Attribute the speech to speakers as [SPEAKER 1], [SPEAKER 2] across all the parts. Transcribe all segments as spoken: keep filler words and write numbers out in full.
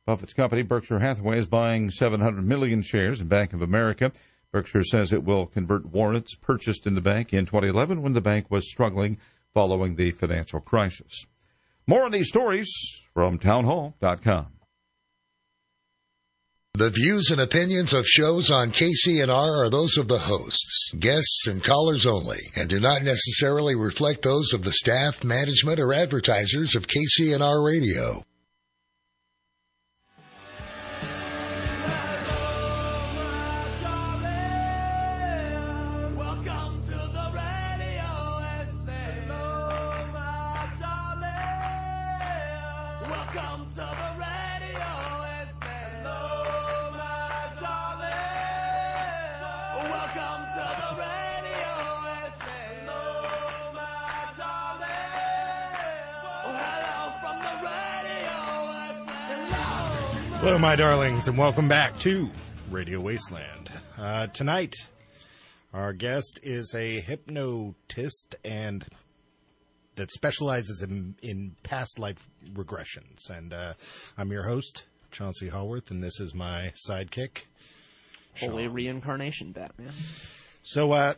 [SPEAKER 1] Buffett's company, Berkshire Hathaway, is buying seven hundred million shares in Bank of America. Berkshire says it will convert warrants purchased in the bank in twenty eleven when the bank was struggling following the financial crisis. More on these stories from townhall dot com.
[SPEAKER 2] The views and opinions of shows on K C N R are those of the hosts, guests, and callers only, and do not necessarily reflect those of the staff, management, or advertisers of K C N R Radio.
[SPEAKER 3] Hello, my darlings, and welcome back to Radio Wasteland. Uh, tonight, our guest is a hypnotist and that specializes in, in past life regressions. And uh, I'm your host, Chauncey Hallworth, and this is my sidekick, Sean.
[SPEAKER 4] Holy reincarnation, Batman.
[SPEAKER 3] So, uh,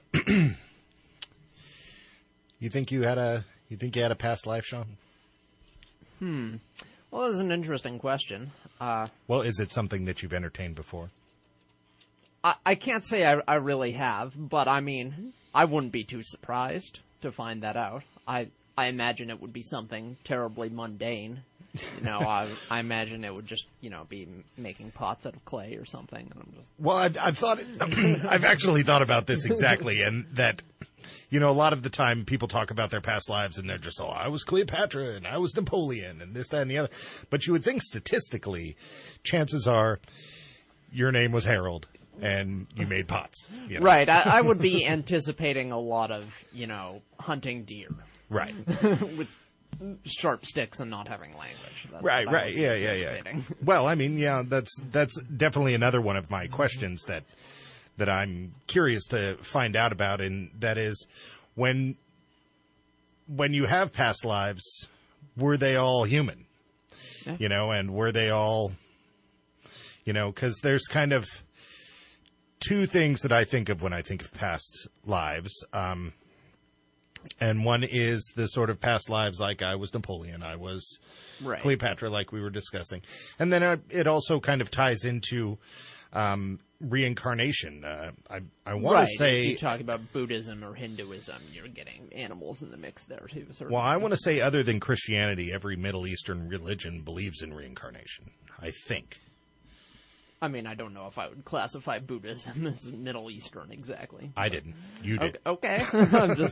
[SPEAKER 3] you think you had a you think you had a past life, Sean?
[SPEAKER 4] Hmm. Well, that's an interesting question. Uh,
[SPEAKER 3] well, is it something that you've entertained before?
[SPEAKER 4] I, I can't say I, I really have, but I mean, I wouldn't be too surprised to find that out. I I imagine it would be something terribly mundane. You know, I, I imagine it would just, you know, be making pots out of clay or something. And I'm just...
[SPEAKER 3] Well, I've, I've thought, I've actually thought about this exactly, and that, you know, a lot of the time people talk about their past lives and they're just, oh, I was Cleopatra and I was Napoleon and this, that, and the other. But you would think statistically, chances are your name was Harold and you made pots. You know?
[SPEAKER 4] Right. I, I would be anticipating a lot of, you know, hunting deer.
[SPEAKER 3] Right.
[SPEAKER 4] With sharp sticks and not having language. That's
[SPEAKER 3] right,
[SPEAKER 4] what I
[SPEAKER 3] right.
[SPEAKER 4] was
[SPEAKER 3] Yeah, yeah, yeah. Well, I mean, yeah, that's that's definitely another one of my questions that that I'm curious to find out about, and that is when when you have past lives, were they all human? Yeah. You know, and were they all, you know, because there's kind of two things that I think of when I think of past lives. Um, and one is the sort of past lives like I was Napoleon, I was
[SPEAKER 4] right.
[SPEAKER 3] Cleopatra, like we were discussing. And then uh, it also kind of ties into um, reincarnation. Uh, I, I want
[SPEAKER 4] right.
[SPEAKER 3] to say...
[SPEAKER 4] If you talk about Buddhism or Hinduism, you're getting animals in the mix there, too. Certainly.
[SPEAKER 3] Well, I want to say other than Christianity, every Middle Eastern religion believes in reincarnation, I think.
[SPEAKER 4] I mean, I don't know if I would classify Buddhism as Middle Eastern exactly.
[SPEAKER 3] I didn't. You did.
[SPEAKER 4] Okay. okay. I'm just.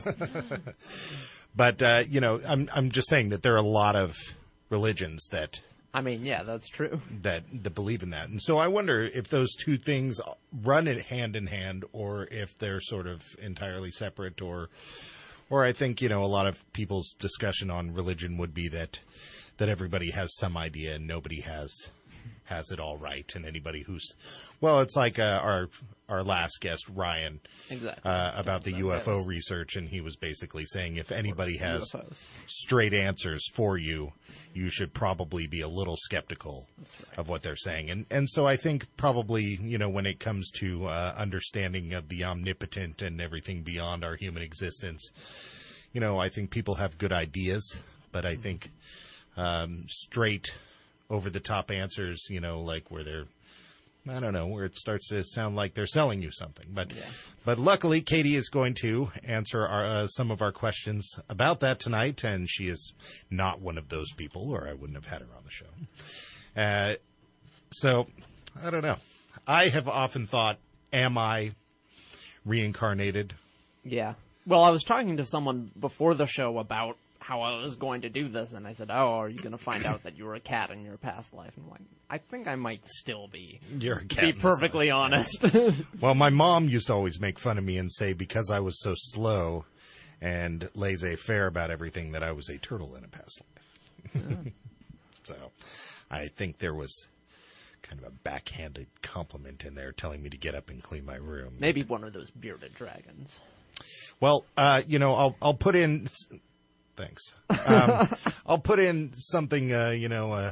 [SPEAKER 3] But uh, you know, I'm I'm just saying that there are a lot of religions that.
[SPEAKER 4] I mean, yeah, that's true.
[SPEAKER 3] That that believe in that, and so I wonder if those two things run it hand in hand, or if they're sort of entirely separate, or, or I think you know a lot of people's discussion on religion would be that that everybody has some idea and nobody has. has it all right, and anybody who's, well, it's like uh, our our last guest, Ryan,
[SPEAKER 4] exactly.
[SPEAKER 3] uh, about the U F O
[SPEAKER 4] yes.
[SPEAKER 3] research, and he was basically saying if anybody has
[SPEAKER 4] U F Os.
[SPEAKER 3] straight answers for you, you should probably be a little skeptical
[SPEAKER 4] right.
[SPEAKER 3] of what they're saying. And and so I think probably, you know, when it comes to uh, understanding of the omnipotent and everything beyond our human existence, you know, I think people have good ideas, but I think um, straight... over-the-top answers, you know, like where they're, I don't know, where it starts to sound like they're selling you something. But
[SPEAKER 4] yeah. but
[SPEAKER 3] luckily, Katie is going to answer our, uh, some of our questions about that tonight, and she is not one of those people, or I wouldn't have had her on the show. Uh, so, I don't know. I have often thought, am I reincarnated?
[SPEAKER 4] Yeah. Well, I was talking to someone before the show about how I was going to do this, and I said, oh, are you going to find out that you were a cat in your past life? And I'm like, I think I might still be.
[SPEAKER 3] You're a cat.
[SPEAKER 4] To be perfectly honest.
[SPEAKER 3] Well, my mom used to always make fun of me and say because I was so slow and laissez-faire about everything that I was a turtle in a past life. Yeah. So I think there was kind of a backhanded compliment in there telling me to get up and clean my room.
[SPEAKER 4] Maybe one of those bearded dragons.
[SPEAKER 3] Well, uh, you know, I'll I'll put in... Thanks. Um, I'll put in something, uh, you know, uh,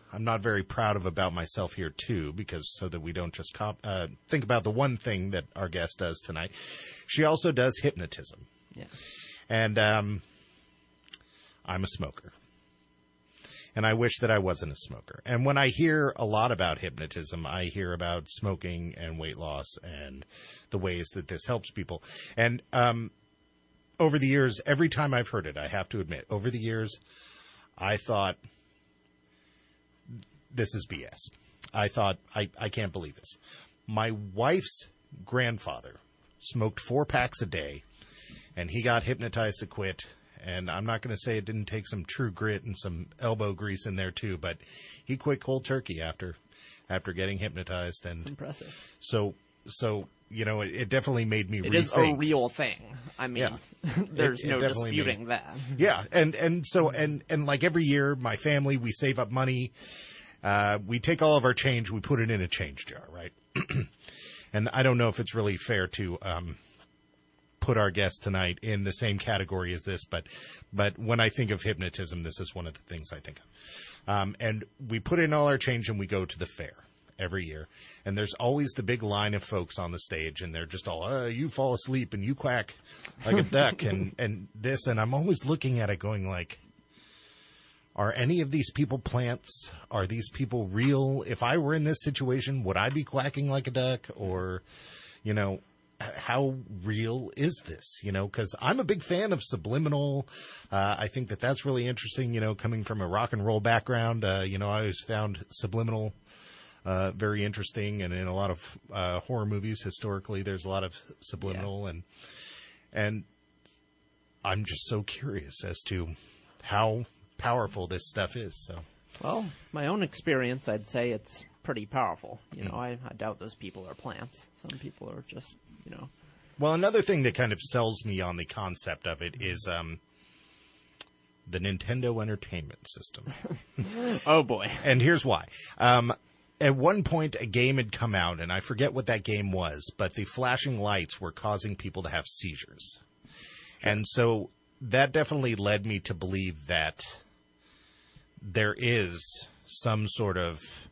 [SPEAKER 3] I'm not very proud of about myself here too, because so that we don't just comp, uh, think about the one thing that our guest does tonight. She also does hypnotism.
[SPEAKER 4] Yeah.
[SPEAKER 3] And um, I'm a smoker. And I wish that I wasn't a smoker. And when I hear a lot about hypnotism, I hear about smoking and weight loss and the ways that this helps people. And um, over the years, every time I've heard it, I have to admit, over the years, I thought, this is B S. I thought, I, I can't believe this. My wife's grandfather smoked four packs a day, and he got hypnotized to quit. And I'm not going to say it didn't take some true grit and some elbow grease in there too, but he quit cold turkey after after getting hypnotized. And
[SPEAKER 4] it's impressive.
[SPEAKER 3] So, so you know, it, it definitely made me
[SPEAKER 4] it
[SPEAKER 3] rethink.
[SPEAKER 4] It is a real thing. I mean,
[SPEAKER 3] yeah.
[SPEAKER 4] there's
[SPEAKER 3] it, it
[SPEAKER 4] no disputing
[SPEAKER 3] made,
[SPEAKER 4] that.
[SPEAKER 3] Yeah, and and so and and like every year, my family, we save up money. Uh, we take all of our change, we put it in a change jar, right? And I don't know if it's really fair to um, put our guest tonight in the same category as this, but but when I think of hypnotism, this is one of the things I think of. Um, and we put in all our change and we go to the fair every year. And there's always the big line of folks on the stage, and they're just all, uh, you fall asleep and you quack like a duck and, and this. And I'm always looking at it going like, are any of these people plants? Are these people real? If I were in this situation, would I be quacking like a duck? Or, you know, how real is this? You know, because I'm a big fan of subliminal. Uh, I think that that's really interesting, you know, coming from a rock and roll background. Uh, you know, I always found subliminal uh, very interesting. And in a lot of uh, horror movies, historically, there's a lot of subliminal. Yeah. and And I'm just so curious as to how powerful this stuff is. So,
[SPEAKER 4] well, my own experience, I'd say it's pretty powerful. You know, I, I doubt those people are plants. Some people are just, you know.
[SPEAKER 3] Well, another thing that kind of sells me on the concept of it is um, the Nintendo Entertainment System.
[SPEAKER 4] Oh boy! And
[SPEAKER 3] here's why. Um, at one point, a game had come out, and I forget what that game was, but the flashing lights were causing people to have seizures, sure. And so that definitely led me to believe that there is some sort of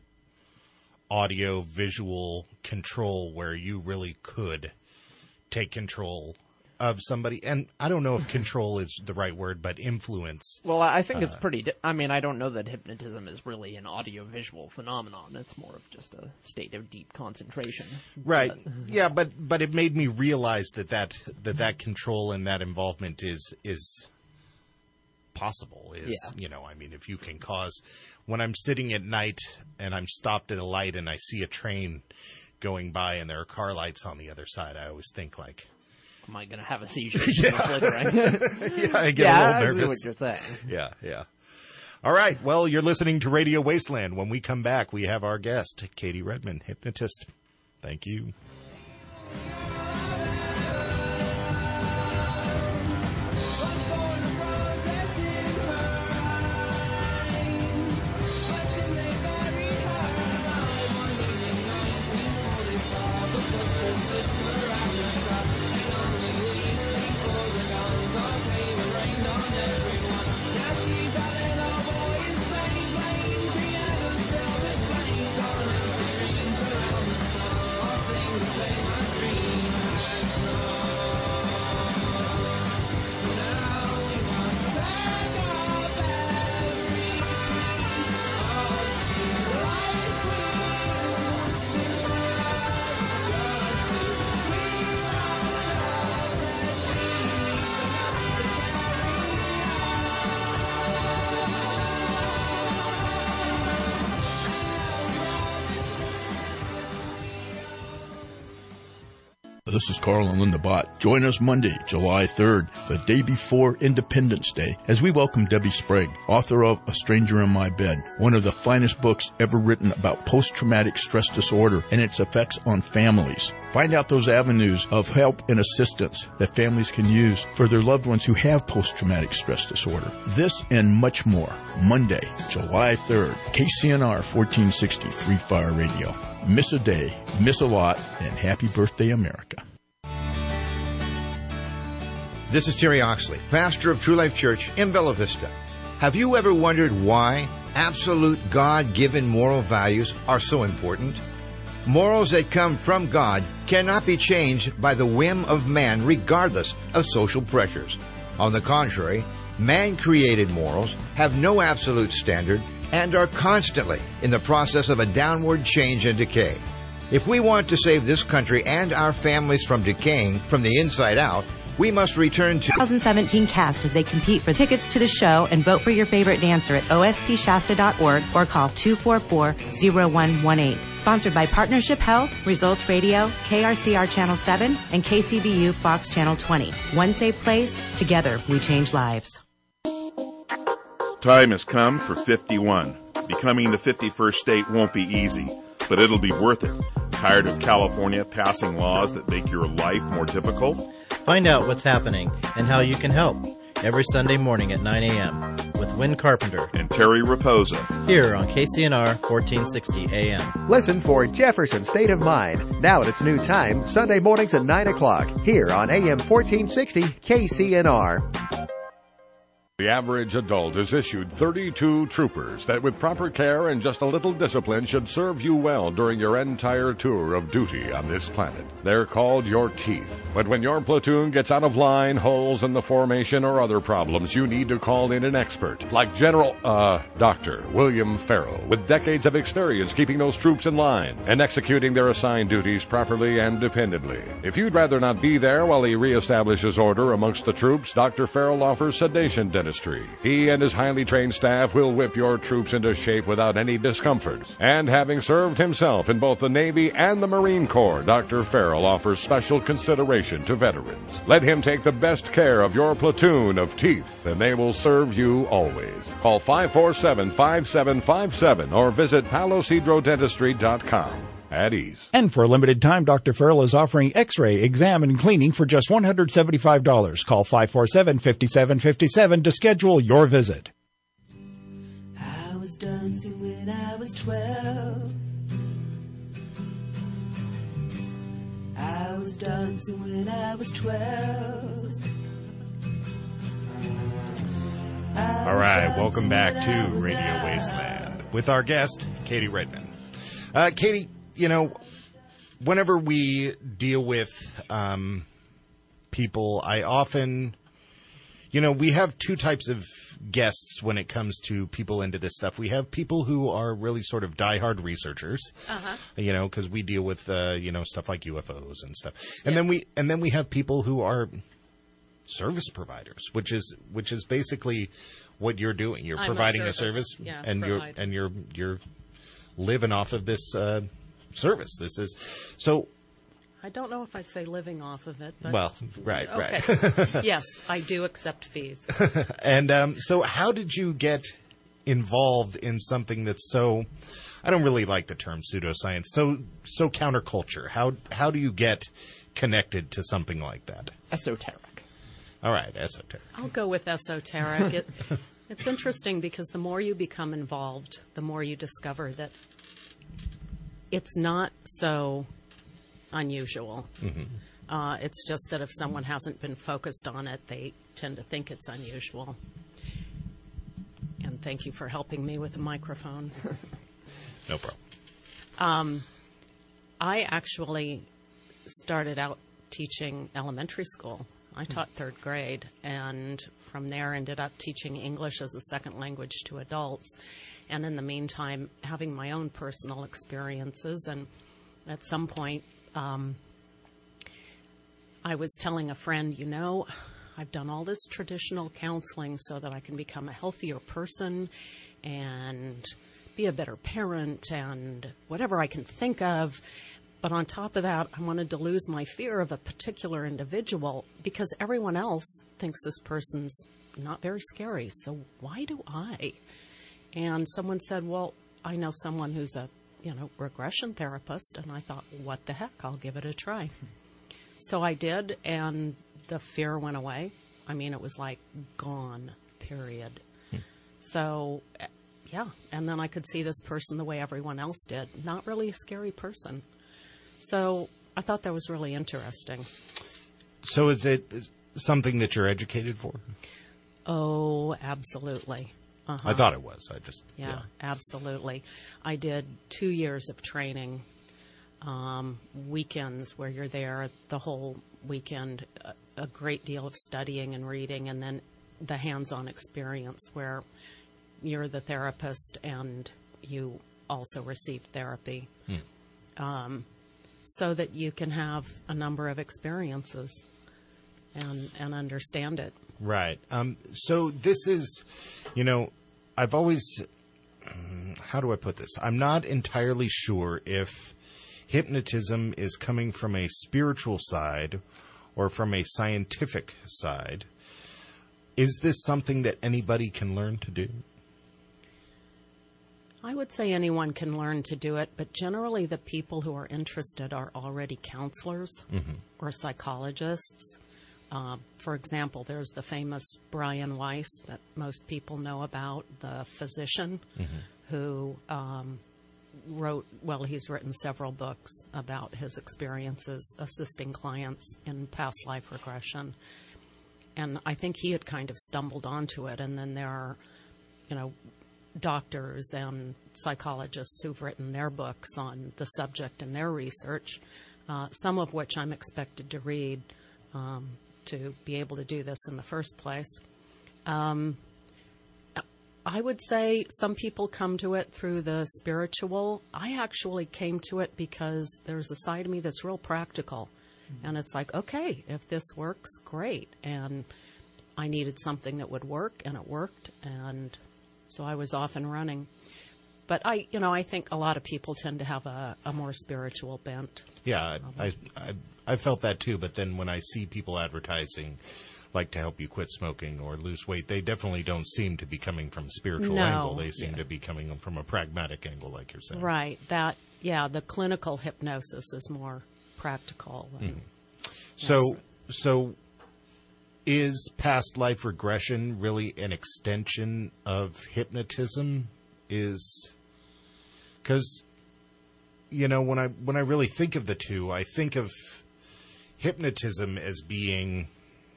[SPEAKER 3] audio visual control where you really could take control of somebody. And I don't know if control is the right word, but influence.
[SPEAKER 4] Well, I think it's pretty, di- I mean, I don't know that hypnotism is really an audio visual phenomenon. It's more of just a state of deep concentration.
[SPEAKER 3] Right.
[SPEAKER 4] But,
[SPEAKER 3] yeah, but but it made me realize that that, that, that control and that involvement is is possible. Is yeah. You know, I mean, if you can cause, when I'm sitting at night and I'm stopped at a light and I see a train going by and there are car lights on the other side, I always think like,
[SPEAKER 4] am I going to have a seizure?
[SPEAKER 3] yeah. yeah, I get
[SPEAKER 4] yeah,
[SPEAKER 3] a little nervous.
[SPEAKER 4] I see what you're saying.
[SPEAKER 3] Yeah, yeah. All right. Well, you're listening to Radio Wasteland. When we come back, we have our guest, Katie Redman, hypnotist. Thank you.
[SPEAKER 5] This is Carl and Linda Bott. Join us Monday, July third, the day before Independence Day, as we welcome Debbie Sprague, author of A Stranger in My Bed, one of the finest books ever written about post-traumatic stress disorder and its effects on families. Find out those avenues of help and assistance that families can use for their loved ones who have post-traumatic stress disorder. This and much more, Monday, July third, K C N R fourteen sixty Free Fire Radio. Miss a day, miss a lot, and happy birthday, America.
[SPEAKER 6] This is Terry Oxley, pastor of True Life Church in Bella Vista. Have you ever wondered why absolute God-given moral values are so important? Morals that come from God cannot be changed by the whim of man regardless of social pressures. On the contrary, man-created morals have no absolute standard and are constantly in the process of a downward change and decay. If we want to save this country and our families from decaying from the inside out, we must return to
[SPEAKER 7] twenty seventeen cast as they compete for tickets to the show and vote for your favorite dancer at O S P Shasta dot org or call two four four, zero one one eight. Sponsored by Partnership Health, Results Radio, K R C R Channel seven, and K C B U Fox Channel twenty. One safe place. Together, we change lives.
[SPEAKER 8] Time has come for fifty-one. Becoming the fifty-first state won't be easy, but it'll be worth it. Tired of California passing laws that make your life more difficult?
[SPEAKER 9] Find out what's happening and how you can help every Sunday morning at nine a.m. with Win Carpenter
[SPEAKER 8] and Terry Raposa
[SPEAKER 9] here on K C N R fourteen sixty A M.
[SPEAKER 10] Listen for Jefferson State of Mind now at its new time, Sunday mornings at nine o'clock here on A M fourteen sixty K C N R.
[SPEAKER 11] The average adult is issued thirty-two troopers that with proper care and just a little discipline should serve you well during your entire tour of duty on this planet. They're called your teeth. But when your platoon gets out of line, holes in the formation, or other problems, you need to call in an expert like General, uh, Doctor William Farrell, with decades of experience keeping those troops in line and executing their assigned duties properly and dependably. If you'd rather not be there while he reestablishes order amongst the troops, Doctor Farrell offers sedation dentistry. He and his highly trained staff will whip your troops into shape without any discomforts. And having served himself in both the Navy and the Marine Corps, Doctor Farrell offers special consideration to veterans. Let him take the best care of your platoon of teeth, and they will serve you always. Call five four seven, five seven five seven or visit palos hydro dentistry dot com. At ease.
[SPEAKER 12] And for a limited time, Doctor Farrell is offering x-ray, exam, and cleaning for just one hundred seventy-five dollars. Call five four seven, five seven five seven to schedule your visit.
[SPEAKER 13] I was dancing when I was twelve. I was dancing when I was twelve.
[SPEAKER 3] All right, welcome back to Radio Wasteland with our guest, Katie Redman. Uh, Katie, you know, whenever we deal with um, people, I often, you know, we have two types of guests when it comes to people into this stuff. We have people who are really sort of diehard researchers, uh-huh. you know, because we deal with, uh, you know, stuff like U F Os and stuff. And yes. then we and then we have people who are service providers, which is which is basically what you're doing. You're
[SPEAKER 14] I'm
[SPEAKER 3] providing
[SPEAKER 14] a,
[SPEAKER 3] a service,
[SPEAKER 14] yeah,
[SPEAKER 3] and
[SPEAKER 14] provider.
[SPEAKER 3] you're and you're you're living off of this uh, service. This is so.
[SPEAKER 14] I don't know if I'd say living off of it. But
[SPEAKER 3] well, right,
[SPEAKER 14] okay.
[SPEAKER 3] right.
[SPEAKER 14] Yes, I do accept fees.
[SPEAKER 3] And um, so, how did you get involved in something that's so? I don't really like the term pseudoscience. So so counterculture. How how do you get connected to something like that?
[SPEAKER 4] Esoteric.
[SPEAKER 3] All right, esoteric.
[SPEAKER 14] I'll go with esoteric. It, it's interesting because the more you become involved, the more you discover that it's not so unusual. Mm-hmm. Uh, it's just that if someone hasn't been focused on it, they tend to think it's unusual. And thank you for helping me with the microphone.
[SPEAKER 3] No problem.
[SPEAKER 14] Um, I actually started out teaching elementary school. I taught third grade, and from there ended up teaching English as a second language to adults. And in the meantime, having my own personal experiences. And at some point, um, I was telling a friend, you know, I've done all this traditional counseling so that I can become a healthier person and be a better parent and whatever I can think of. But on top of that, I wanted to lose my fear of a particular individual because everyone else thinks this person's not very scary. So why do I? And someone said, well, I know someone who's a, you know, regression therapist. And I thought, what the heck? I'll give it a try. So I did, and the fear went away. I mean, it was like gone, period. Hmm. So, yeah. And then I could see this person the way everyone else did. Not really a scary person. So I thought that was really interesting.
[SPEAKER 3] So is it something that you're educated for?
[SPEAKER 14] Oh, absolutely. Uh-huh.
[SPEAKER 3] I thought it was. I just
[SPEAKER 14] yeah,
[SPEAKER 3] yeah.
[SPEAKER 14] absolutely. I did two years of training, um, weekends where you're there the whole weekend, a, a great deal of studying and reading, and then the hands-on experience where you're the therapist and you also receive therapy.
[SPEAKER 3] Hmm.
[SPEAKER 14] Um, so that you can have a number of experiences and and understand it.
[SPEAKER 3] Right. Um, so this is, you know, I've always, how do I put this? I'm not entirely sure if hypnotism is coming from a spiritual side or from a scientific side. Is this something that anybody can learn to do?
[SPEAKER 14] I would say anyone can learn to do it, but generally the people who are interested are already counselors
[SPEAKER 3] mm-hmm.
[SPEAKER 14] or psychologists. Uh, for example, there's the famous Brian Weiss that most people know about, the physician
[SPEAKER 3] mm-hmm.
[SPEAKER 14] who um, wrote, well, he's written several books about his experiences assisting clients in past life regression. And I think he had kind of stumbled onto it. And then there are, you know, doctors and psychologists who've written their books on the subject and their research, uh, some of which I'm expected to read um, to be able to do this in the first place. Um, I would say some people come to it through the spiritual. I actually came to it because there's a side of me that's real practical. Mm-hmm. And it's like, okay, if this works, great. And I needed something that would work, and it worked. And so I was off and running. But I, you know, I think a lot of people tend to have a, a more spiritual bent.
[SPEAKER 3] Yeah, I, I, I felt that too. But then when I see people advertising, like to help you quit smoking or lose weight, they definitely don't seem to be coming from a spiritual
[SPEAKER 14] no.
[SPEAKER 3] angle. They seem
[SPEAKER 14] yeah.
[SPEAKER 3] to be coming from a pragmatic angle, like you're saying.
[SPEAKER 14] Right. That, yeah, the clinical hypnosis is more practical. And,
[SPEAKER 3] mm-hmm. So, yes. so is past life regression really an extension of hypnotism? Is because, you know, when I when I really think of the two, I think of hypnotism as being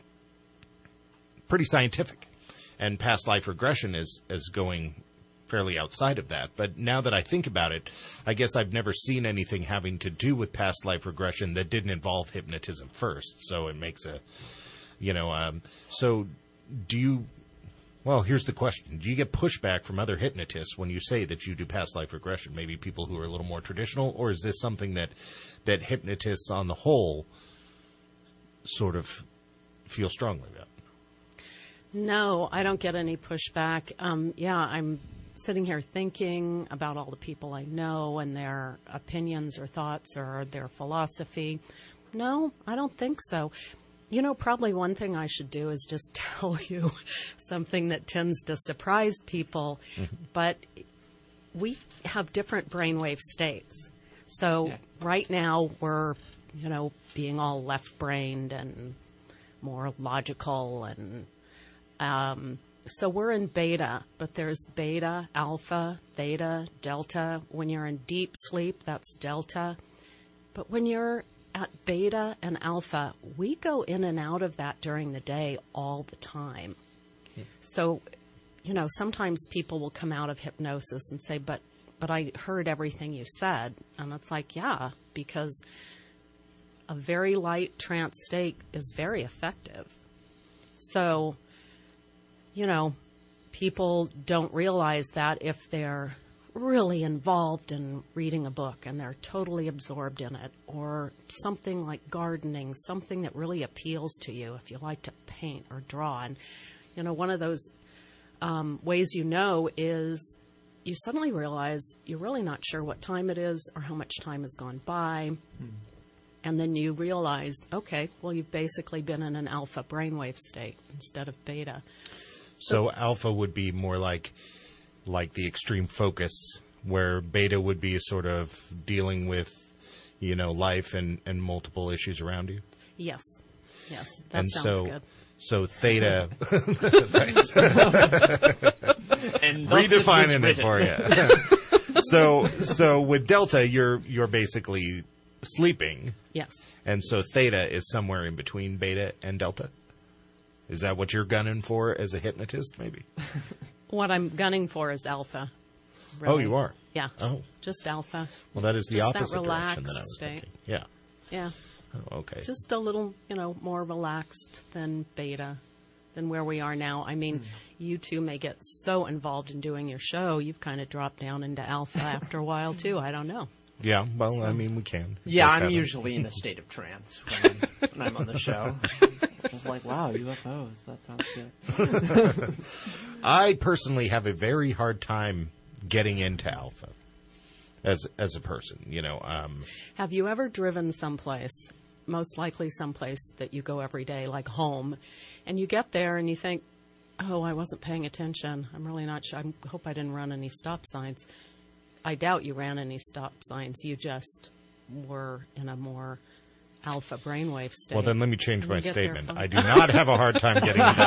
[SPEAKER 3] pretty scientific, and past life regression is as going fairly outside of that. But now that I think about it, I guess I've never seen anything having to do with past life regression that didn't involve hypnotism first. So it makes a, you know, um, so do you, well, here's the question. Do you get pushback from other hypnotists when you say that you do past life regression? Maybe people who are a little more traditional, or is this something that, that hypnotists on the whole sort of feel strongly about?
[SPEAKER 14] No, I don't get any pushback. Um, yeah, I'm sitting here thinking about all the people I know and their opinions or thoughts or their philosophy. No, I don't think so. You know, probably one thing I should do is just tell you something that tends to surprise people, mm-hmm. but we have different brainwave states. So yeah. right now we're, you know, being all left-brained and more logical, and um, so we're in beta, but there's beta, alpha, theta, delta. When you're in deep sleep, that's delta. But when you're at beta and alpha, we go in and out of that during the day all the time. Yeah. So, you know, sometimes people will come out of hypnosis and say, but but I heard everything you said. And it's like, yeah, because a very light trance state is very effective. So, you know, people don't realize that if they're really involved in reading a book and they're totally absorbed in it, or something like gardening, something that really appeals to you if you like to paint or draw. And, you know, one of those um, ways you know is you suddenly realize you're really not sure what time it is or how much time has gone by. Hmm. And then you realize, okay, well, you've basically been in an alpha brainwave state instead of beta.
[SPEAKER 3] So, so alpha would be more like like the extreme focus, where beta would be sort of dealing with, you know, life and, and multiple issues around you?
[SPEAKER 14] Yes. Yes, that
[SPEAKER 3] and
[SPEAKER 14] sounds
[SPEAKER 3] so,
[SPEAKER 14] good.
[SPEAKER 3] So theta,
[SPEAKER 4] and
[SPEAKER 3] redefining it for you. so, so with delta, you're you're basically sleeping.
[SPEAKER 14] Yes.
[SPEAKER 3] And so theta is somewhere in between beta and delta. Is that what you're gunning for as a hypnotist, maybe?
[SPEAKER 14] What I'm gunning for is alpha.
[SPEAKER 3] Oh,
[SPEAKER 14] really.
[SPEAKER 3] you are?
[SPEAKER 14] Yeah.
[SPEAKER 3] Oh.
[SPEAKER 14] Just alpha.
[SPEAKER 3] Well, that is the
[SPEAKER 14] Just
[SPEAKER 3] opposite
[SPEAKER 14] that
[SPEAKER 3] direction
[SPEAKER 14] relaxed
[SPEAKER 3] that I was
[SPEAKER 14] state.
[SPEAKER 3] thinking. Yeah.
[SPEAKER 14] Yeah.
[SPEAKER 3] Oh, okay.
[SPEAKER 14] Just a little, you know, more relaxed than beta, than where we are now. I mean, mm. you two may get so involved in doing your show, you've kind of dropped down into alpha after a while, too. I don't know.
[SPEAKER 3] Yeah, well, so, I mean, we can.
[SPEAKER 4] Yeah, I'm happen. usually in a state of trance when I'm, when I'm on the show. Just like, wow, U F Os, that sounds good.
[SPEAKER 3] I personally have a very hard time getting into alpha as as a person, you know. Um,
[SPEAKER 14] have you ever driven someplace, most likely someplace that you go every day, like home, and you get there and you think, oh, I wasn't paying attention. I'm really not sure. I hope I didn't run any stop signs. I doubt you ran any stop signs. You just were in a more alpha brainwave state.
[SPEAKER 3] Well, then let me change my statement. I do not have a hard time getting into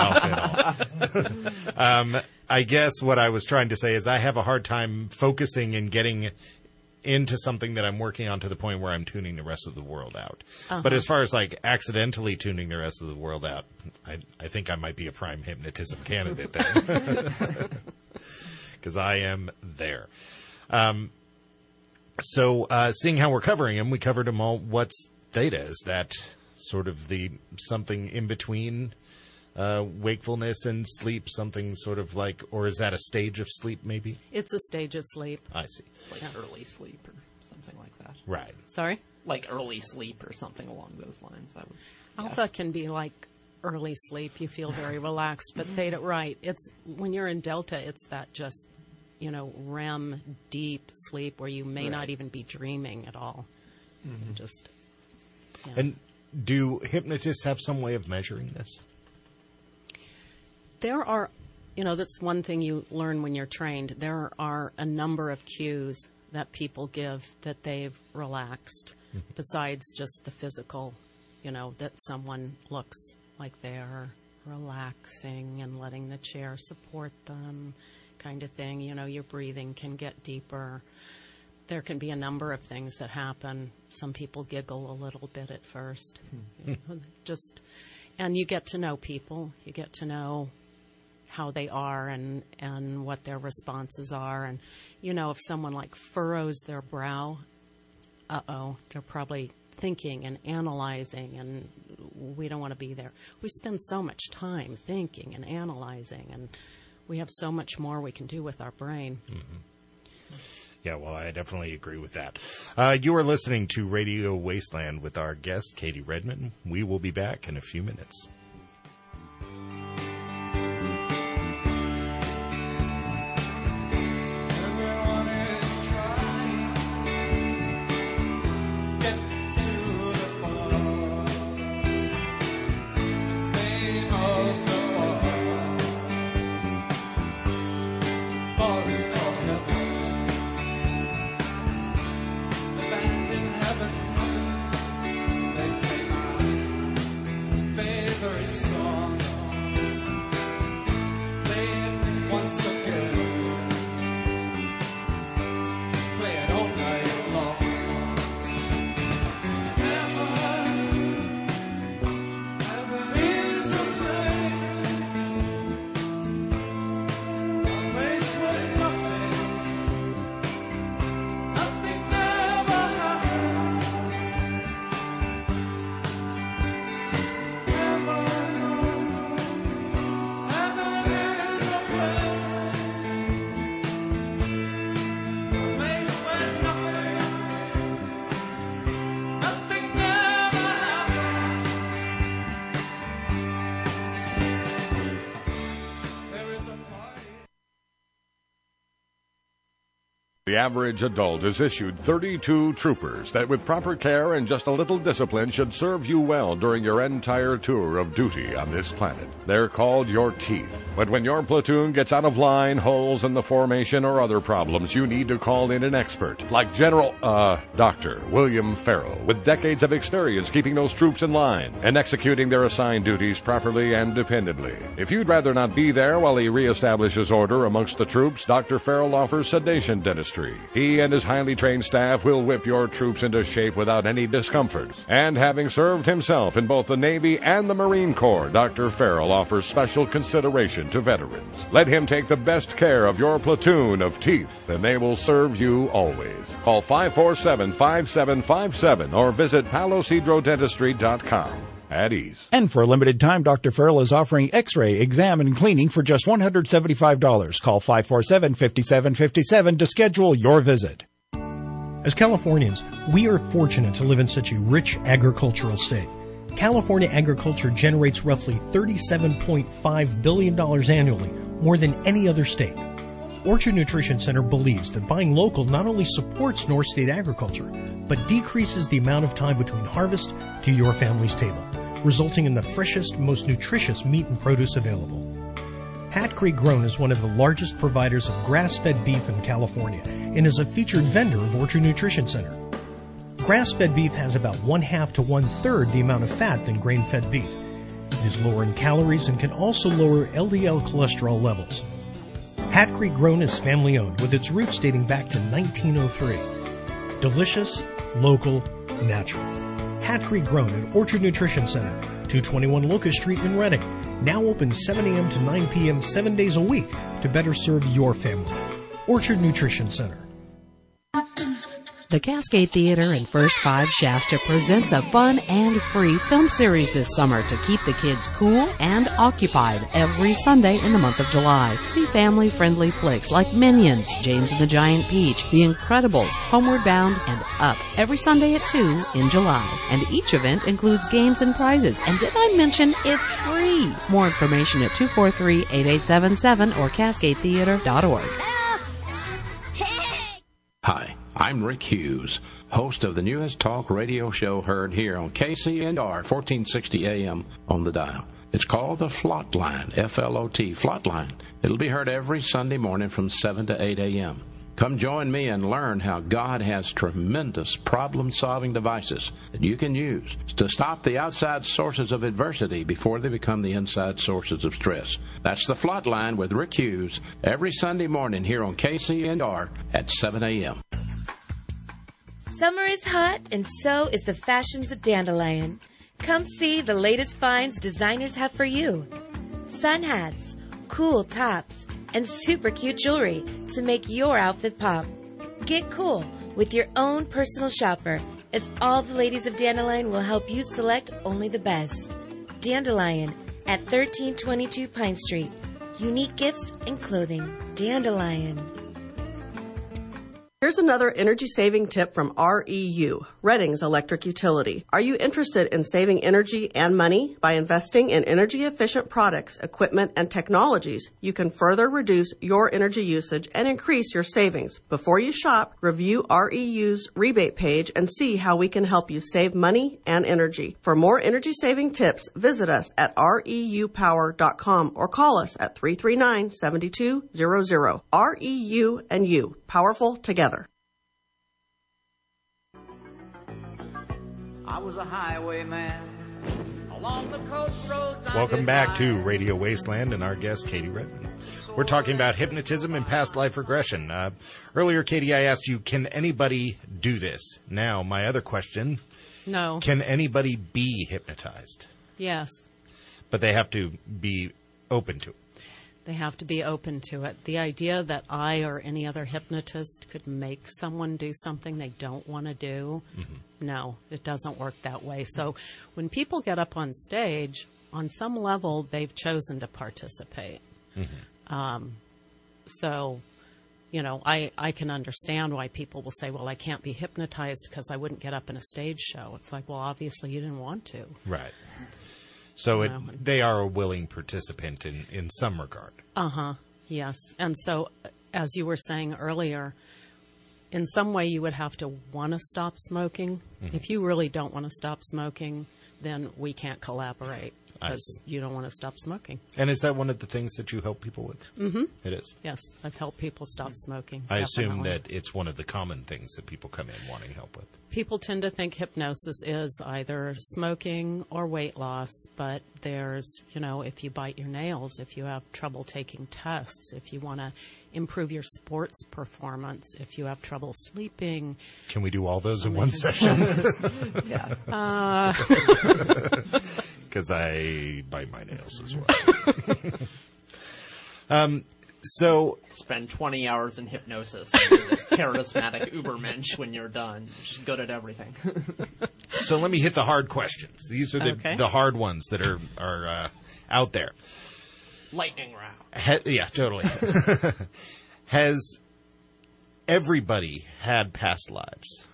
[SPEAKER 3] alpha at all. um, I guess what I was trying to say is I have a hard time focusing and getting into something that I'm working on to the point where I'm tuning the rest of the world out. Uh-huh. But as far as like accidentally tuning the rest of the world out, I, I think I might be a prime hypnotism candidate then. Because I am there. Um, so, uh, seeing how we're covering them, we covered them all. What's theta? Is that sort of the something in between uh, wakefulness and sleep? Something sort of like, or is that a stage of sleep? Maybe
[SPEAKER 14] it's a stage of sleep.
[SPEAKER 3] I see,
[SPEAKER 4] like yeah. early sleep or something like that.
[SPEAKER 3] Right.
[SPEAKER 14] Sorry,
[SPEAKER 4] like early sleep or something along those lines. I would.
[SPEAKER 14] Alpha guess. Can be like early sleep. You feel very relaxed, but theta, right? It's when you're in delta. It's that just. You know, R E M, deep sleep, where you may right. not even be dreaming at all. Mm-hmm. Just. Yeah.
[SPEAKER 3] And do hypnotists have some way of measuring this?
[SPEAKER 14] There are, you know, that's one thing you learn when you're trained. There are a number of cues that people give that they've relaxed, mm-hmm. besides just the physical, you know, that someone looks like they're relaxing and letting the chair support them. Kind of thing, you know, your breathing can get deeper. There can be a number of things that happen. Some people giggle a little bit at first. Mm-hmm. You know, just, and you get to know people. You get to know how they are and, and what their responses are. And, you know, if someone like furrows their brow, uh-oh, they're probably thinking and analyzing, and we don't want to be there. We spend so much time thinking and analyzing, and we have so much more we can do with our brain.
[SPEAKER 3] Mm-hmm. Yeah, well, I definitely agree with that. Uh, you are listening to Radio Wasteland with our guest, Katie Redman. We will be back in a few minutes.
[SPEAKER 11] The average adult is issued thirty-two troopers that with proper care and just a little discipline should serve you well during your entire tour of duty on this planet. They're called your teeth. But when your platoon gets out of line, holes in the formation, or other problems, you need to call in an expert like General, uh, Doctor William Farrell, with decades of experience keeping those troops in line and executing their assigned duties properly and dependably. If you'd rather not be there while he reestablishes order amongst the troops, Doctor Farrell offers sedation dentistry country. He and his highly trained staff will whip your troops into shape without any discomfort. And having served himself in both the Navy and the Marine Corps, Doctor Farrell offers special consideration to veterans. Let him take the best care of your platoon of teeth, and they will serve you always. Call five four seven, five seven five seven or visit palo cedro dentistry dot com. At ease.
[SPEAKER 12] And for a limited time, Doctor Farrell is offering X-ray, exam, and cleaning for just one hundred seventy-five dollars. Call five four seven, five seven five seven to schedule your visit.
[SPEAKER 15] As Californians, we are fortunate to live in such a rich agricultural state. California agriculture generates roughly thirty-seven point five billion dollars annually, more than any other state. Orchard Nutrition Center believes that buying local not only supports North State agriculture, but decreases the amount of time between harvest to your family's table, resulting in the freshest, most nutritious meat and produce available. Hat Creek Grown is one of the largest providers of grass-fed beef in California and is a featured vendor of Orchard Nutrition Center. Grass-fed beef has about one-half to one-third the amount of fat than grain-fed beef. It is lower in calories and can also lower L D L cholesterol levels. Hat Creek Grown is family-owned with its roots dating back to nineteen oh three. Delicious, local, natural. Hat Creek Grown at Orchard Nutrition Center, two twenty-one Locust Street in Redding. Now open seven a.m. to nine p.m. seven days a week to better serve your family. Orchard Nutrition Center.
[SPEAKER 16] The Cascade Theater in First Five Shasta presents a fun and free film series this summer to keep the kids cool and occupied every Sunday in the month of July. See family-friendly flicks like Minions, James and the Giant Peach, The Incredibles, Homeward Bound, and Up every Sunday at two in July. And each event includes games and prizes. And did I mention it's free? More information at two four three, eight eight seven seven or cascade theater dot org.
[SPEAKER 17] Hi, I'm Rick Hughes, host of the newest talk radio show heard here on K C N R fourteen sixty A M on the dial. It's called the Flot Line, F L O T, Flot Line. It'll be heard every Sunday morning from seven to eight A M Come join me and learn how God has tremendous problem-solving devices that you can use to stop the outside sources of adversity before they become the inside sources of stress. That's the Flot Line with Rick Hughes every Sunday morning here on K C N R at seven A M
[SPEAKER 18] Summer is hot, and so is the fashions of Dandelion. Come see the latest finds designers have for you. Sun hats, cool tops, and super cute jewelry to make your outfit pop. Get cool with your own personal shopper, as all the ladies of Dandelion will help you select only the best. Dandelion at thirteen twenty-two Pine Street. Unique gifts and clothing. Dandelion.
[SPEAKER 19] Here's another energy-saving tip from R E U, Redding's electric utility. Are you interested in saving energy and money? By investing in energy-efficient products, equipment, and technologies, you can further reduce your energy usage and increase your savings. Before you shop, review R E U's rebate page and see how we can help you save money and energy. For more energy-saving tips, visit us at R E U power dot com or call us at three three nine, seven two zero zero. R E U and you, powerful together.
[SPEAKER 20] I was a highwayman along the coast roads.
[SPEAKER 3] Welcome back to Radio Wasteland and our guest, Katie Redman. We're talking about hypnotism and past life regression. Uh, earlier, Katie, I asked you, can anybody do this? Now, my other question.
[SPEAKER 14] No.
[SPEAKER 3] Can anybody be hypnotized?
[SPEAKER 14] Yes.
[SPEAKER 3] But they have to be open to it.
[SPEAKER 14] They have to be open to it. The idea that I or any other hypnotist could make someone do something they don't want to do, mm-hmm. no, it doesn't work that way. So when people get up on stage, on some level, they've chosen to participate. Mm-hmm. Um, so, you know, I, I can understand why people will say, well, I can't be hypnotized because I wouldn't get up in a stage show. It's like, well, obviously you didn't want to.
[SPEAKER 3] Right. So it, they are a willing participant in, in some regard.
[SPEAKER 14] Uh-huh, yes. And so, as you were saying earlier, in some way you would have to want to stop smoking. Mm-hmm. If you really don't want to stop smoking, then we can't collaborate. because you don't want to stop smoking.
[SPEAKER 3] And is that one of the things that you help people with?
[SPEAKER 14] Mm-hmm.
[SPEAKER 3] It is.
[SPEAKER 14] Yes, I've helped people stop smoking.
[SPEAKER 3] I assume
[SPEAKER 14] definitely.
[SPEAKER 3] that it's one of the common things that people come in wanting help with.
[SPEAKER 14] People tend to think hypnosis is either smoking or weight loss, but there's, you know, if you bite your nails, if you have trouble taking tests, if you want to improve your sports performance, if you have trouble sleeping.
[SPEAKER 3] Can we do all those
[SPEAKER 14] So
[SPEAKER 3] in one
[SPEAKER 14] many-
[SPEAKER 3] session?
[SPEAKER 14] Yeah. Uh,
[SPEAKER 3] Because I bite my nails as well. um, so
[SPEAKER 4] Spend twenty hours in hypnosis and you're this charismatic ubermensch when you're done. Just good at everything.
[SPEAKER 3] So let me hit the hard questions. These are the,
[SPEAKER 4] Okay.
[SPEAKER 3] the hard ones that are are uh, out there.
[SPEAKER 4] Lightning round.
[SPEAKER 3] Ha- yeah, totally. Has everybody had past lives?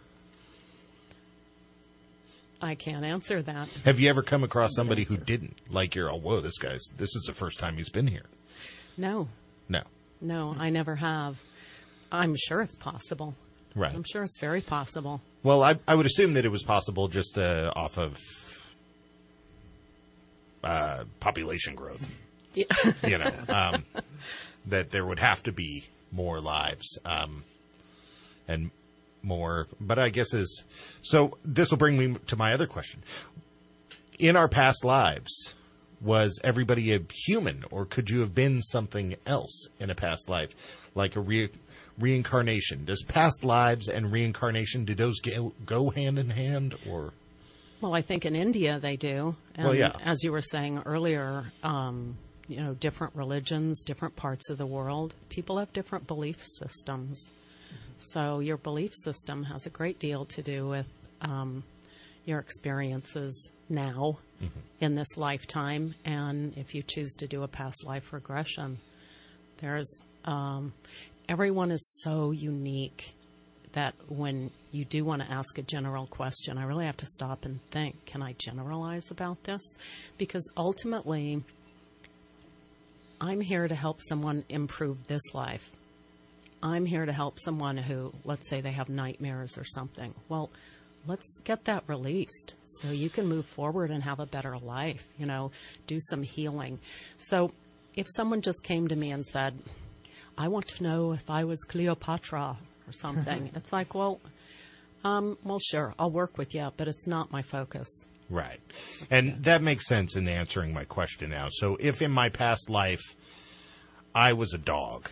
[SPEAKER 14] I can't answer that.
[SPEAKER 3] Have you ever come across somebody who didn't? Like you're, oh, whoa, this guy's, this is the first time he's been here.
[SPEAKER 14] No,
[SPEAKER 3] No.
[SPEAKER 14] no, I never have. I'm sure it's possible.
[SPEAKER 3] Right.
[SPEAKER 14] I'm sure it's very possible.
[SPEAKER 3] Well, I, I would assume that it was possible just uh, off of uh, population growth.
[SPEAKER 14] Yeah.
[SPEAKER 3] You know, um, that there would have to be more lives um, and more. But I guess is so. This will bring me to my other question. In our past lives, was everybody a human, or could you have been something else in a past life, like a re- reincarnation? Does past lives and reincarnation, do those go, go hand in hand, or?
[SPEAKER 14] Well, I think in India they do. And
[SPEAKER 3] Well, yeah.
[SPEAKER 14] as you were saying earlier, um, you know, different religions, different parts of the world, people have different belief systems. So your belief system has a great deal to do with um, your experiences now
[SPEAKER 3] Mm-hmm.
[SPEAKER 14] in this lifetime. And if you choose to do a past life regression, there's um, everyone is so unique that when you do want to ask a general question, I really have to stop and think, can I generalize about this? Because ultimately, I'm here to help someone improve this life. I'm here to help someone who, let's say they have nightmares or something. Well, let's get that released so you can move forward and have a better life, you know, do some healing. So if someone just came to me and said, I want to know if I was Cleopatra or something, it's like, well, um, well, sure, I'll work with you, but it's not my focus.
[SPEAKER 3] Right. And that makes sense in answering my question now. So if in my past life I was a dog,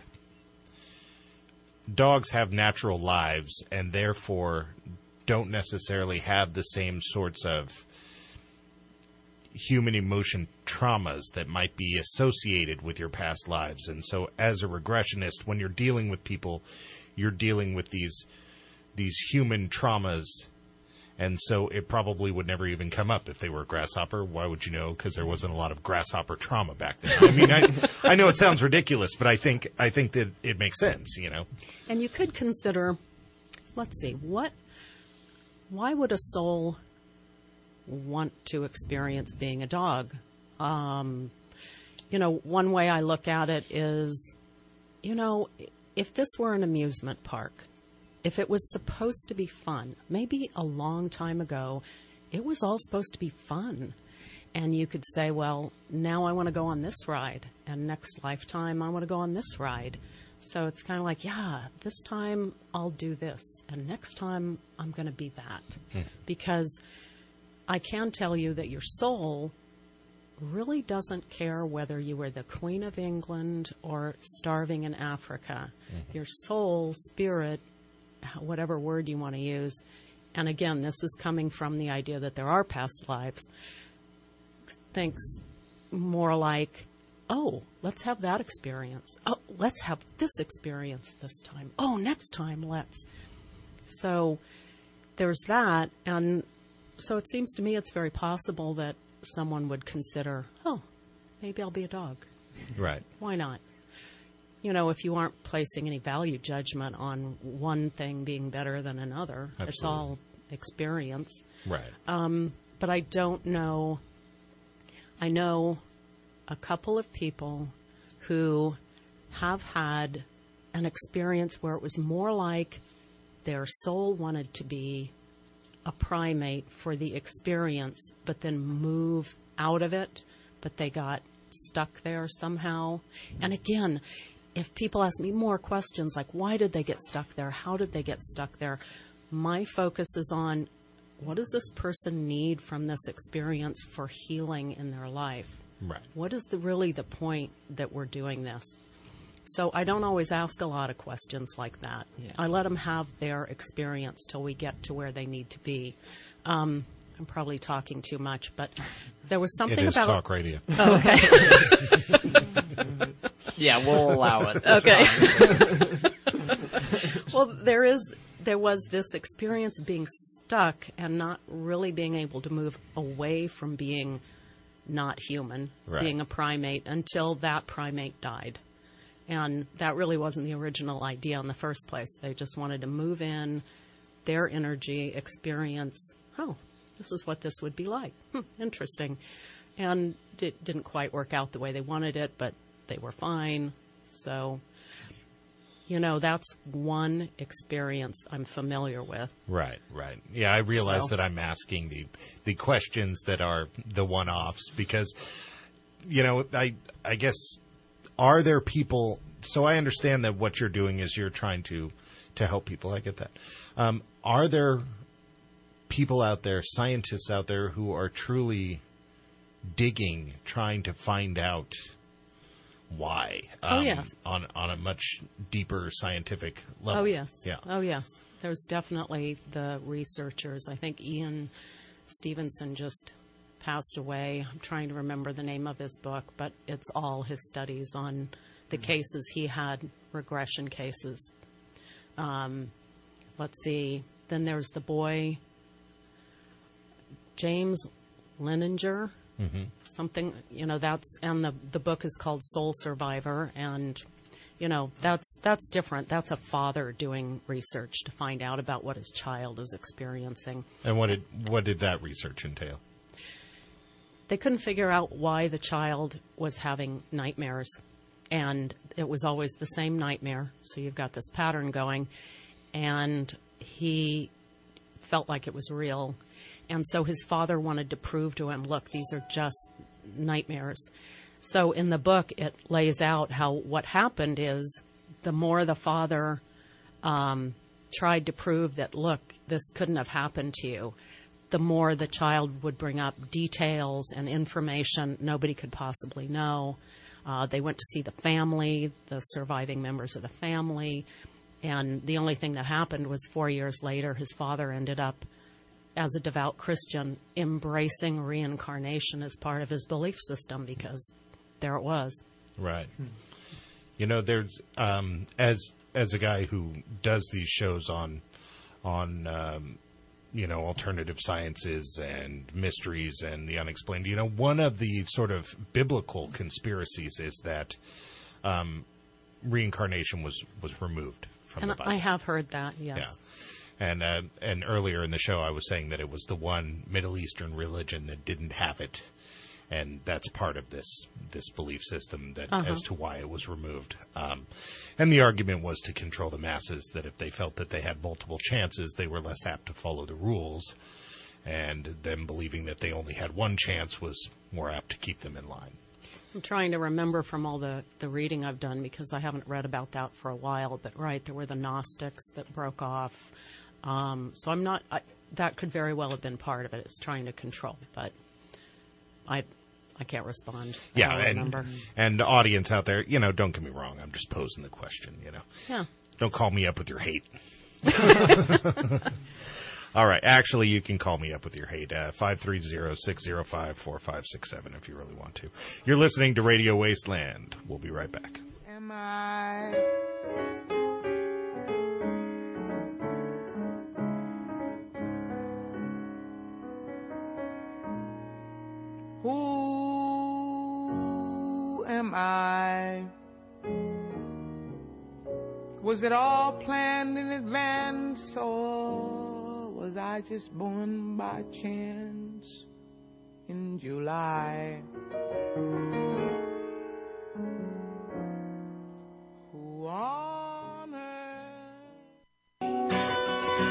[SPEAKER 3] dogs have natural lives and therefore don't necessarily have the same sorts of human emotion traumas that might be associated with your past lives. And so as a regressionist, when you're dealing with people, you're dealing with these these human traumas. And so it probably would never even come up if they were a grasshopper. Why would you know? Because there wasn't a lot of grasshopper trauma back then. I mean, I, I know it sounds ridiculous, but I think I think that it makes sense, you know.
[SPEAKER 14] And you could consider, let's see, what, why would a soul want to experience being a dog? Um, you know, one way I look at it is, you know, if this were an amusement park, if it was supposed to be fun, maybe a long time ago, it was all supposed to be fun. And you could say, well, now I want to go on this ride, and next lifetime I want to go on this ride. So it's kind of like, yeah, this time I'll do this, and next time I'm going to be that.
[SPEAKER 3] Hmm.
[SPEAKER 14] Because I can tell you that your soul really doesn't care whether you were the Queen of England or starving in Africa.
[SPEAKER 3] Mm-hmm.
[SPEAKER 14] Your soul, spirit, whatever word you want to use, and again, this is coming from the idea that there are past lives, thinks more like, oh, let's have that experience. Oh, let's have this experience this time. Oh, next time, let's. So there's that, and so it seems to me it's very possible that someone would consider, oh, maybe I'll be a dog.
[SPEAKER 3] Right.
[SPEAKER 14] Why not? You know, if you aren't placing any value judgment on one thing being better than another,
[SPEAKER 3] Absolutely.
[SPEAKER 14] It's all experience.
[SPEAKER 3] Right.
[SPEAKER 14] Um, but I don't know. I know a couple of people who have had an experience where it was more like their soul wanted to be a primate for the experience, but then move out of it but they got stuck there somehow. And again, if people ask me more questions like, why did they get stuck there? How did they get stuck there? My focus is on, what does this person need from this experience for healing in their life?
[SPEAKER 3] Right.
[SPEAKER 14] What is the, really the point that we're doing this? So I don't always ask a lot of questions like that.
[SPEAKER 4] Yeah.
[SPEAKER 14] I let them have their experience till we get to where they need to be. Um, I'm probably talking too much, but there was something
[SPEAKER 3] it is
[SPEAKER 14] about
[SPEAKER 3] talk radio.
[SPEAKER 14] Oh, okay.
[SPEAKER 4] Yeah, we'll allow it.
[SPEAKER 14] Okay. Well, there is there was this experience of being stuck and not really being able to move away from being not human,
[SPEAKER 3] Right.
[SPEAKER 14] being a primate, until that primate died. And that really wasn't the original idea in the first place. They just wanted to move in, their energy, experience, oh, this is what this would be like. Hmm, interesting. And it didn't quite work out the way they wanted it, but they were fine. So, you know, that's one experience I'm familiar with.
[SPEAKER 3] Right, right. Yeah, I realize
[SPEAKER 14] So-
[SPEAKER 3] that I'm asking the the questions that are the one-offs because, you know, I I guess, are there people, so I understand that what you're doing is you're trying to, to help people. I get that. Um, are there people out there, scientists out there, who are truly digging, trying to find out why?
[SPEAKER 14] Oh,
[SPEAKER 3] um,
[SPEAKER 14] yes.
[SPEAKER 3] On, on a much deeper scientific level.
[SPEAKER 14] Oh, yes.
[SPEAKER 3] Yeah.
[SPEAKER 14] Oh, yes. There's definitely the researchers. I think Ian Stevenson just passed away. I'm trying to remember the name of his book, but it's all his studies on the cases he had, regression cases. Um, let's see. Then there's the boy, James Leninger.
[SPEAKER 3] Mm-hmm.
[SPEAKER 14] Something, you know, that's, and the the book is called Soul Survivor, and, you know, that's that's different. That's a father doing research to find out about what his child is experiencing.
[SPEAKER 3] And what did what did that research entail?
[SPEAKER 14] They couldn't figure out why the child was having nightmares, and it was always the same nightmare. So you've got this pattern going, and he felt like it was real. And so his father wanted to prove to him, look, these are just nightmares. So in the book, it lays out how what happened is the more the father um, tried to prove that, look, this couldn't have happened to you, the more the child would bring up details and information nobody could possibly know. Uh, they went to see the family, the surviving members of the family, and the only thing that happened was four years later, his father ended up, as a devout Christian, embracing reincarnation as part of his belief system, because there it was.
[SPEAKER 3] Right. You know, there's um, as as a guy who does these shows on on um, you know, alternative sciences and mysteries and the unexplained. You know, one of the sort of biblical conspiracies is that um, reincarnation was was removed from
[SPEAKER 14] And
[SPEAKER 3] the Bible.
[SPEAKER 14] I have heard that, yes.
[SPEAKER 3] Yeah. And uh, and earlier in the show, I was saying that it was the one Middle Eastern religion that didn't have it, and that's part of this this belief system that
[SPEAKER 14] Uh-huh.
[SPEAKER 3] as to why it was removed. Um, and the argument was to control the masses. That if they felt that they had multiple chances, they were less apt to follow the rules, and them believing that they only had one chance was more apt to keep them in line.
[SPEAKER 14] I'm trying to remember from all the, the reading I've done, because I haven't read about that for a while, but right, there were the Gnostics that broke off. Um, so I'm not, I, that could very well have been part of it. It's trying to control, but I I can't respond. I
[SPEAKER 3] Yeah,
[SPEAKER 14] don't
[SPEAKER 3] and,
[SPEAKER 14] remember.
[SPEAKER 3] and the audience out there, you know, don't get me wrong. I'm just posing the question, you know.
[SPEAKER 14] Yeah.
[SPEAKER 3] Don't call me up with your hate. All right. Actually, you can call me up with your hate. Uh, five three zero, six zero five, four five six seven if you really want to. You're listening to Radio Wasteland. We'll be right back.
[SPEAKER 20] Am I? Who am I? Was it all planned in advance, or was I just born by chance in July? Who on earth?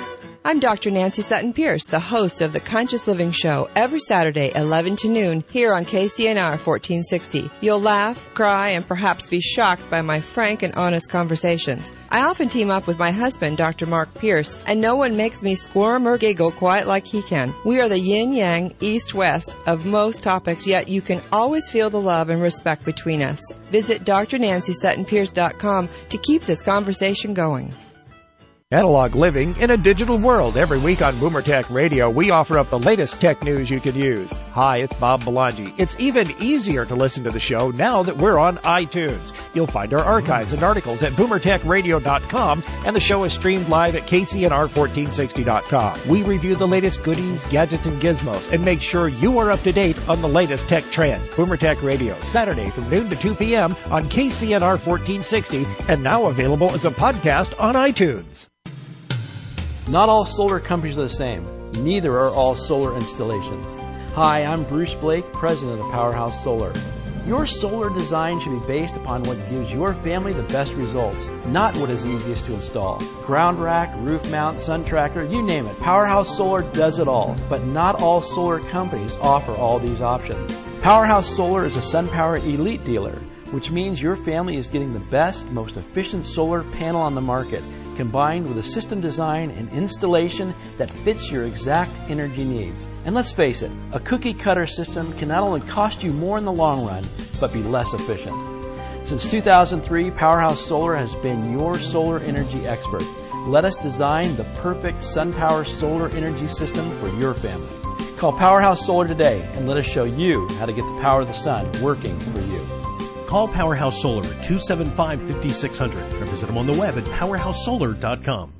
[SPEAKER 21] I'm Doctor Nancy Sutton Pierce, the host of the Conscious Living Show, every Saturday, eleven to noon, here on K C N R fourteen sixty. You'll laugh, cry, and perhaps be shocked by my frank and honest conversations. I often team up with my husband, Doctor Mark Pierce, and no one makes me squirm or giggle quite like he can. We are the yin-yang, east-west of most topics, yet you can always feel the love and respect between us. Visit D R Nancy Sutton Pierce dot com to keep this conversation going.
[SPEAKER 10] Analog living in a digital world. Every week on Boomer Tech Radio, we offer up the latest tech news you could use. Hi, it's Bob Belangi. It's even easier to listen to the show now that we're on iTunes. You'll find our archives and articles at boomer tech radio dot com, and the show is streamed live at K C N R fourteen sixty dot com. We review the latest goodies, gadgets, and gizmos, and make sure you are up to date on the latest tech trends. Boomer Tech Radio, Saturday from noon to two p.m. on K C N R fourteen sixty, and now available as a podcast on iTunes.
[SPEAKER 22] Not all solar companies are the same. Neither are all solar installations. Hi, I'm Bruce Blake, president of Powerhouse Solar. Your solar design should be based upon what gives your family the best results, not what is easiest to install. Ground rack, roof mount, sun tracker, you name it. Powerhouse Solar does it all, but not all solar companies offer all these options. Powerhouse Solar is a SunPower Elite dealer, which means your family is getting the best, most efficient solar panel on the market, combined with a system design and installation that fits your exact energy needs. And let's face it, a cookie cutter system can not only cost you more in the long run, but be less efficient. Since two thousand three, Powerhouse Solar has been your solar energy expert. Let us design the perfect SunPower solar energy system for your family. Call Powerhouse Solar today and let us show you how to get the power of the sun working for you.
[SPEAKER 15] Call Powerhouse Solar at two seven five, five six zero zero or visit them on the web at powerhouse solar dot com.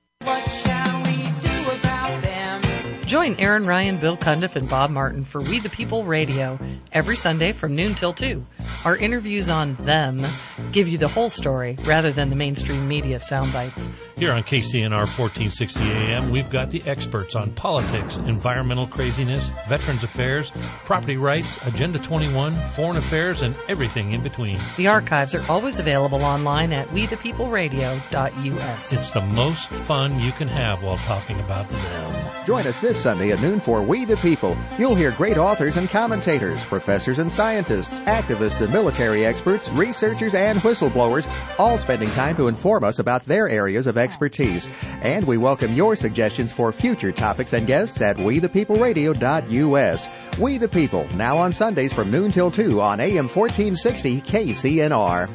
[SPEAKER 23] Join Aaron Ryan, Bill Cundiff, and Bob Martin for We the People Radio every Sunday from noon till two. Our interviews on them give you the whole story rather than the mainstream media sound bites.
[SPEAKER 24] Here on K C N R fourteen sixty A M, we've got the experts on politics, environmental craziness, veterans affairs, property rights, Agenda twenty-one, foreign affairs, and everything in between.
[SPEAKER 23] The archives are always available online at we the people radio dot U S.
[SPEAKER 24] It's the most fun you can have while talking about them.
[SPEAKER 10] Join us this Sunday at noon for We the People. You'll hear great authors and commentators, professors and scientists, activists and military experts, researchers and whistleblowers, all spending time to inform us about their areas of expertise. And we welcome your suggestions for future topics and guests at we the people radio dot U S. We the People, now on Sundays from noon till two on A M fourteen sixty K C N R.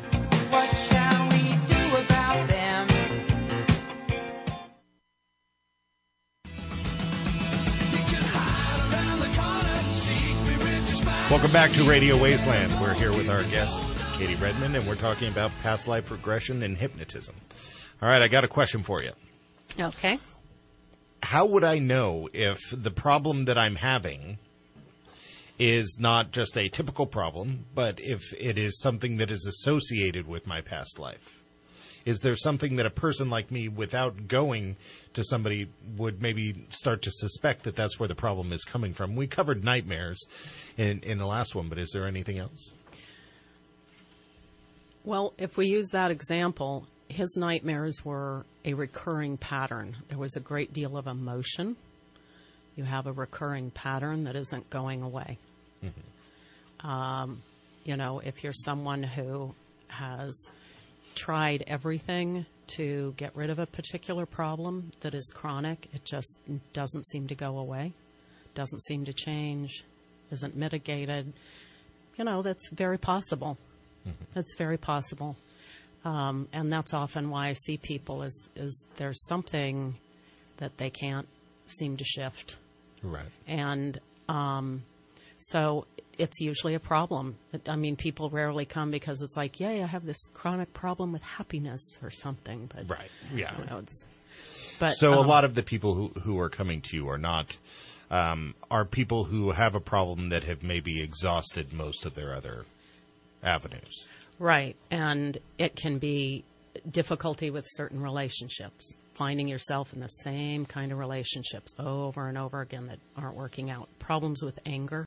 [SPEAKER 3] Welcome back to Radio Wasteland. We're here with our guest, Katie Redmond, and we're talking about past life regression and hypnotism. All right, I got a question for you.
[SPEAKER 14] Okay.
[SPEAKER 3] How would I know if the problem that I'm having is not just a typical problem, but if it is something that is associated with my past life? Is there something that a person like me, without going to somebody, would maybe start to suspect that that's where the problem is coming from? We covered nightmares in, in the last one, but is there anything else?
[SPEAKER 14] Well, if we use that example, his nightmares were a recurring pattern. There was a great deal of emotion. You have a recurring pattern that isn't going away. Mm-hmm. Um, you know, if you're someone who has tried everything to get rid of a particular problem that is chronic, it just doesn't seem to go away, doesn't seem to change, isn't mitigated, you know, that's very possible. Mm-hmm. That's very possible. Um, and that's often why I see people is, is there's something that they can't seem to shift.
[SPEAKER 3] Right.
[SPEAKER 14] And um, so it's usually a problem. I mean, people rarely come because it's like, yay, I have this chronic problem with happiness or something. But,
[SPEAKER 3] right. Yeah.
[SPEAKER 14] You know, it's, but,
[SPEAKER 3] so
[SPEAKER 14] um,
[SPEAKER 3] a lot of the people who, who are coming to you are not, um, are people who have a problem that have maybe exhausted most of their other avenues.
[SPEAKER 14] Right. And it can be difficulty with certain relationships, finding yourself in the same kind of relationships over and over again that aren't working out. Problems with anger.